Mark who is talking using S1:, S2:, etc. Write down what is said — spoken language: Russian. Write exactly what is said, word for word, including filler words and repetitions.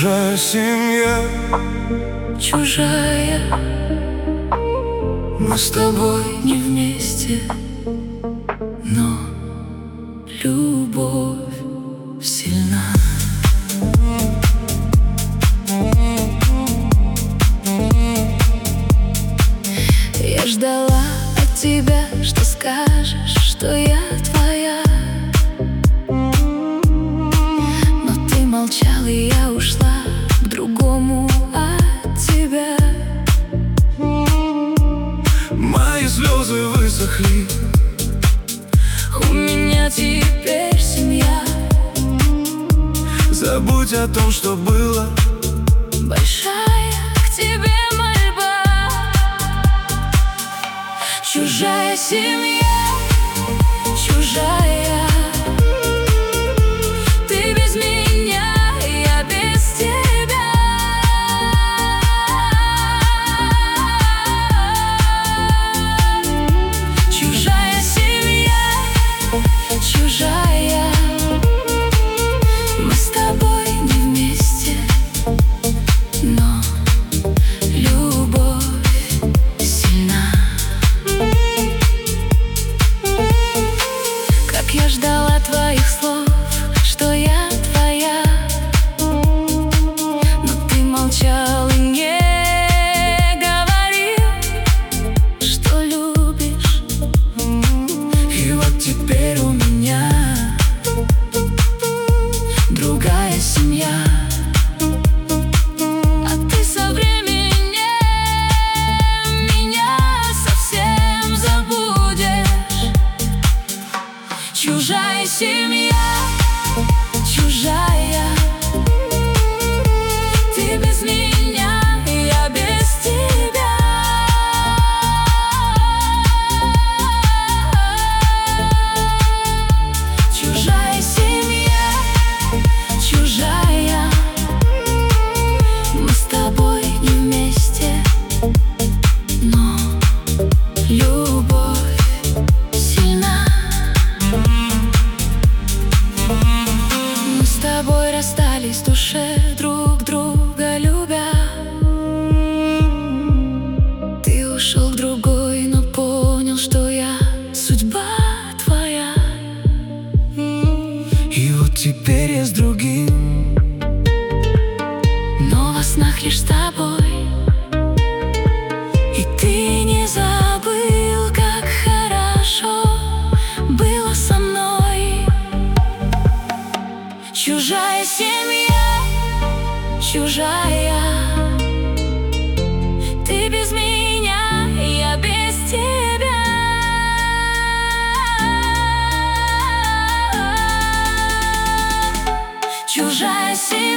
S1: Чужая семья,
S2: чужая. Мы с тобой не вместе, но любовь сильна. Я ждала от тебя, что скажешь, что я твоя. Но ты молчал, и я ушла к другому от тебя.
S1: Мои слезы высохли,
S2: У меня теперь семья.
S1: забудь о том, что было.
S2: Большая к тебе мольба. Чужая семья, чужая. Ты без меня, я без тебя. Чужая семья, чужая. Мы с тобой не вместе, но любовь сильна. Как я ждала твоих слов, что я твоя, но ты молчал и не говорил, что любишь.
S1: И вот теперь у меня
S2: Другая семья, а ты со временем меня совсем забудешь. Чужая семья, чужая. Ты без меня, я без тебя. Чужая семья, чужая. Мы с тобой не вместе, но любовь сильна. Мы с тобой расстались в душе, друг друга любя. Ты ушел к другой, но понял, что я судьба твоя.
S1: И вот теперь я с другим,
S2: Но во снах лишь с тобой. И ты не забыл, как хорошо было со мной. Чужая семья, чужая. Ты без меня, я без тебя. Чужая семья.